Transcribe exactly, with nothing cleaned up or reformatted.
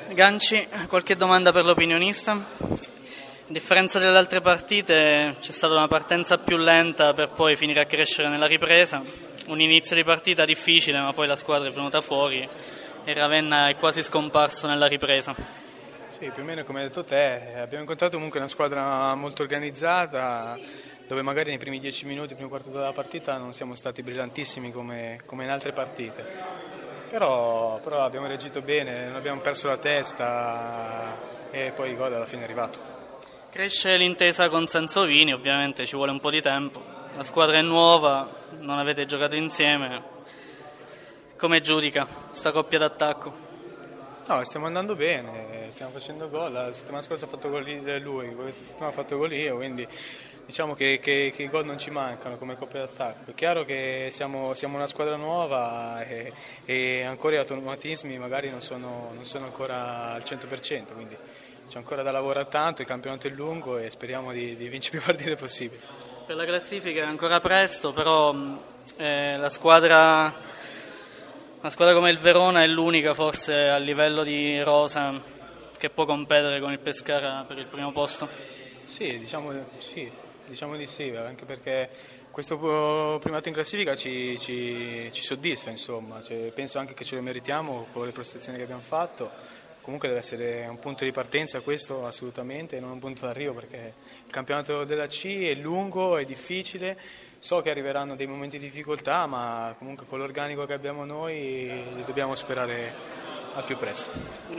Ganci, qualche domanda per l'opinionista? A differenza delle altre partite c'è stata una partenza più lenta per poi finire a crescere nella ripresa, un inizio di partita difficile ma poi la squadra è venuta fuori e Ravenna è quasi scomparso nella ripresa. Sì, più o meno come hai detto te, abbiamo incontrato comunque una squadra molto organizzata dove magari nei primi dieci minuti, il primo quarto della partita non siamo stati brillantissimi come, come in altre partite, però, però abbiamo reagito bene, non abbiamo perso la testa e poi il gol alla fine è arrivato. Cresce l'intesa con Sansovini, ovviamente ci vuole un po' di tempo, la squadra è nuova, non avete giocato insieme, come giudica questa coppia d'attacco? No, stiamo andando bene, stiamo facendo gol, la settimana scorsa ha fatto gol lui, questa settimana ha fatto gol io, quindi diciamo che, che, che i gol non ci mancano come coppia d'attacco. È chiaro che siamo, siamo una squadra nuova e, e ancora gli automatismi magari non sono, non sono ancora al cento per cento, quindi c'è ancora da lavorare tanto, il campionato è lungo e speriamo di, di vincere più partite possibili. Per la classifica è ancora presto, però eh, la squadra, una squadra come il Verona è l'unica forse a livello di rosa che può competere con il Pescara per il primo posto. Sì, diciamo, sì, diciamo di sì, anche perché questo primato in classifica ci, ci, ci soddisfa, insomma. Cioè, penso anche che ce lo meritiamo con le prestazioni che abbiamo fatto. Comunque deve essere un punto di partenza questo assolutamente, e non un punto d'arrivo, perché il campionato della C è lungo, è difficile, so che arriveranno dei momenti di difficoltà, ma comunque con l'organico che abbiamo noi dobbiamo sperare al più presto.